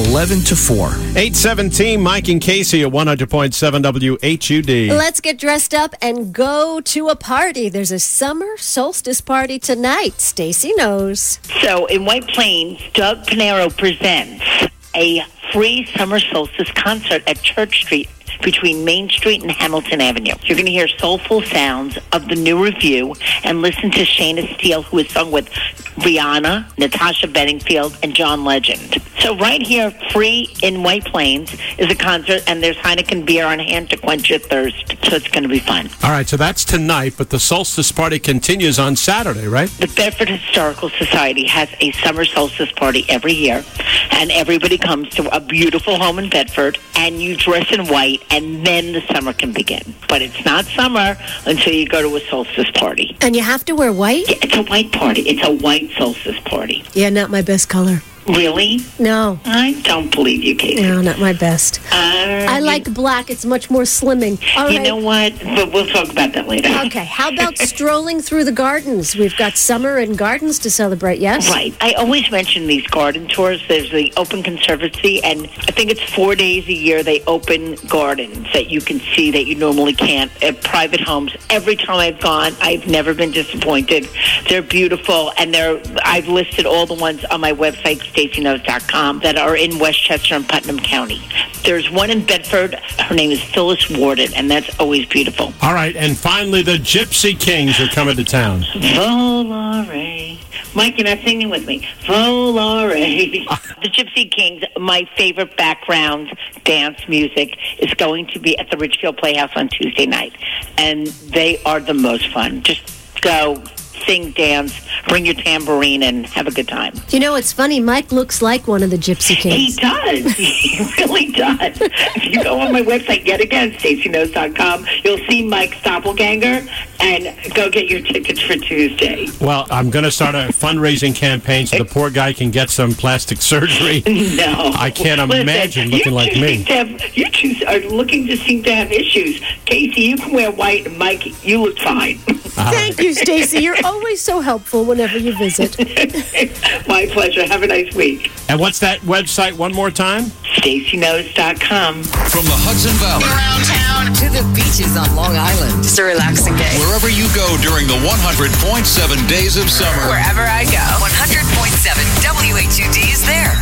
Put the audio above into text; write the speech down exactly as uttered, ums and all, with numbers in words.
eleven to four. eight seventeen, Mike and Casey at one hundred point seven W H U D. Let's get dressed up and go to a party. There's a summer solstice party tonight. Stacy knows. So in White Plains, Doug Panero presents a free summer solstice concert at Church Street between Main Street and Hamilton Avenue. You're going to hear soulful sounds of the New Review and listen to Shayna Steele, who has sung with Rihanna, Natasha Bedingfield, and John Legend. So right here, free in White Plains, is a concert, and there's Heineken beer on hand to quench your thirst. So it's going to be fun. All right, so that's tonight, but the solstice party continues on Saturday, right? The Bedford Historical Society has a summer solstice party every year, and everybody comes to a beautiful home in Bedford, and you dress in white, and then the summer can begin. But it's not summer until you go to a solstice party. And you have to wear white? Yeah, it's a white party. It's a white solstice party. Yeah, not my best color. Really? No. I don't believe you, Casey. No, not my best. Uh, I like black. It's much more slimming. All you right. know what? But we'll talk about that later. Okay, how about strolling through the gardens? We've got summer and gardens to celebrate, yes? Right. I always mention these garden tours. There's the Open Conservancy, and I think it's four days a year they open gardens that you can see that you normally can't at private homes. Every time I've gone, I've never been disappointed. They're beautiful, and they're. I've listed all the ones on my website, stacy knows dot com, that are in Westchester and Putnam County. There's one in Bedford. Her name is Phyllis Warden, and that's always beautiful. All right, and finally, the Gypsy Kings are coming to town. Volare. Mike, you're not singing with me. Volare. The Gypsy Kings, my favorite background dance music, is going to be at the Ridgefield Playhouse on Tuesday night. And they are the most fun. Just go, sing, dance, bring your tambourine, and have a good time. You know, it's funny. Mike looks like one of the Gypsy Kings. He does. He really does. If you go on my website, yet again, stacy knows dot com, you'll see Mike's doppelganger, and go get your tickets for Tuesday. Well, I'm going to start a fundraising campaign so the poor guy can get some plastic surgery. No. I can't Listen, imagine looking you like two me. seem to have, you two are looking to seem to have issues. Casey, you can wear white, and Mike, you look fine. Thank you, Stacy. You're always so helpful whenever you visit. My pleasure. Have a nice week. And what's that website one more time? stacy knows dot com. From the Hudson Valley Around town to the beaches on Long Island. Just a relaxing day. wherever you go during the one hundred point seven days of summer. Wherever I go, one hundred point seven W H U D is there.